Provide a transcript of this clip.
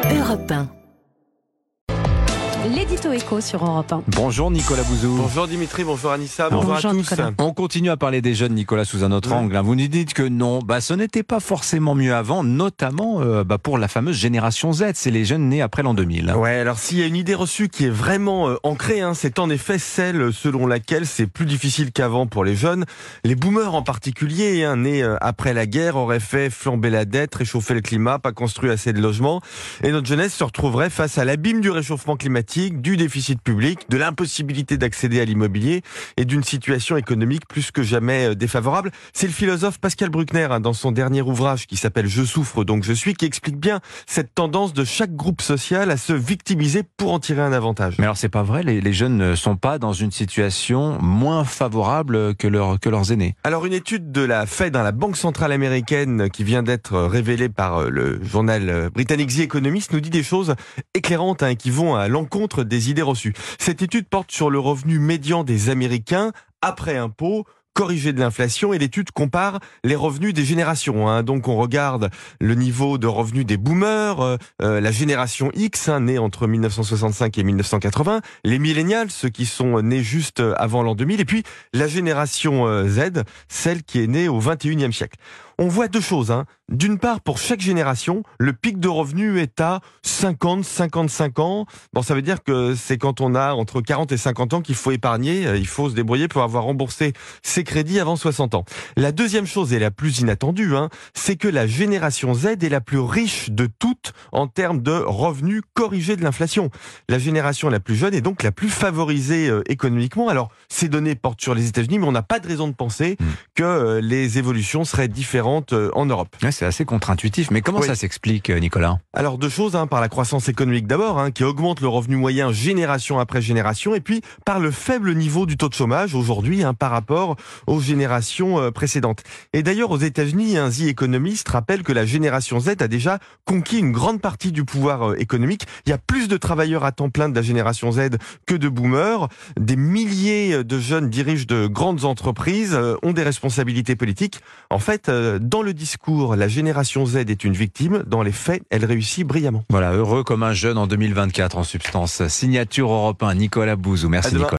Europe 1. L'édito écho sur Europe 1. Bonjour Nicolas Bouzou. Bonjour Dimitri, bonjour Anissa, bonjour à tous. Nicolas. On continue à parler des jeunes, Nicolas, sous un autre angle. Vous nous dites que non, ce n'était pas forcément mieux avant, notamment pour la fameuse génération Z, c'est les jeunes nés après l'an 2000. Ouais, alors s'il y a une idée reçue qui est vraiment ancrée, c'est en effet celle selon laquelle c'est plus difficile qu'avant pour les jeunes. Les boomers en particulier, nés après la guerre, auraient fait flamber la dette, réchauffer le climat, pas construit assez de logements. Et notre jeunesse se retrouverait face à l'abîme du réchauffement climatique, du déficit public, de l'impossibilité d'accéder à l'immobilier et d'une situation économique plus que jamais défavorable. C'est le philosophe Pascal Bruckner, dans son dernier ouvrage qui s'appelle « Je souffre donc je suis », qui explique bien cette tendance de chaque groupe social à se victimiser pour en tirer un avantage. Mais alors c'est pas vrai, les jeunes ne sont pas dans une situation moins favorable que leurs aînés. Alors une étude de la Fed, la Banque centrale américaine, qui vient d'être révélée par le journal britannique The Economist, nous dit des choses éclairantes et qui vont à l'encontre des idées reçues. Cette étude porte sur le revenu médian des Américains après impôt, corrigé de l'inflation, et l'étude compare les revenus des générations. Donc on regarde le niveau de revenus des boomers, la génération X, née entre 1965 et 1980, les millénials, ceux qui sont nés juste avant l'an 2000, et puis la génération Z, celle qui est née au 21e siècle. On voit deux choses. D'une part, pour chaque génération, le pic de revenus est à 50-55 ans. Ça veut dire que c'est quand on a entre 40 et 50 ans qu'il faut épargner, il faut se débrouiller pour avoir remboursé ses crédits avant 60 ans. La deuxième chose, et la plus inattendue, c'est que la génération Z est la plus riche de toutes en termes de revenus corrigés de l'inflation. La génération la plus jeune est donc la plus favorisée économiquement. Alors, ces données portent sur les États-Unis, mais on n'a pas de raison de penser que les évolutions seraient différentes en Europe. Ouais, c'est assez contre-intuitif, mais comment ça s'explique, Nicolas ? Alors deux choses, par la croissance économique d'abord, qui augmente le revenu moyen génération après génération, et puis par le faible niveau du taux de chômage aujourd'hui par rapport aux générations précédentes. Et d'ailleurs aux États-Unis, The Economist rappelle que la génération Z a déjà conquis une grande partie du pouvoir économique. Il y a plus de travailleurs à temps plein de la génération Z que de boomers. Des milliers de jeunes dirigent de grandes entreprises, ont des responsabilités politiques. En fait, dans le discours, la génération Z est une victime. Dans les faits, elle réussit brillamment. Voilà, heureux comme un jeune en 2024 en substance. Signature Europe 1, Nicolas Bouzou. Merci Nicolas.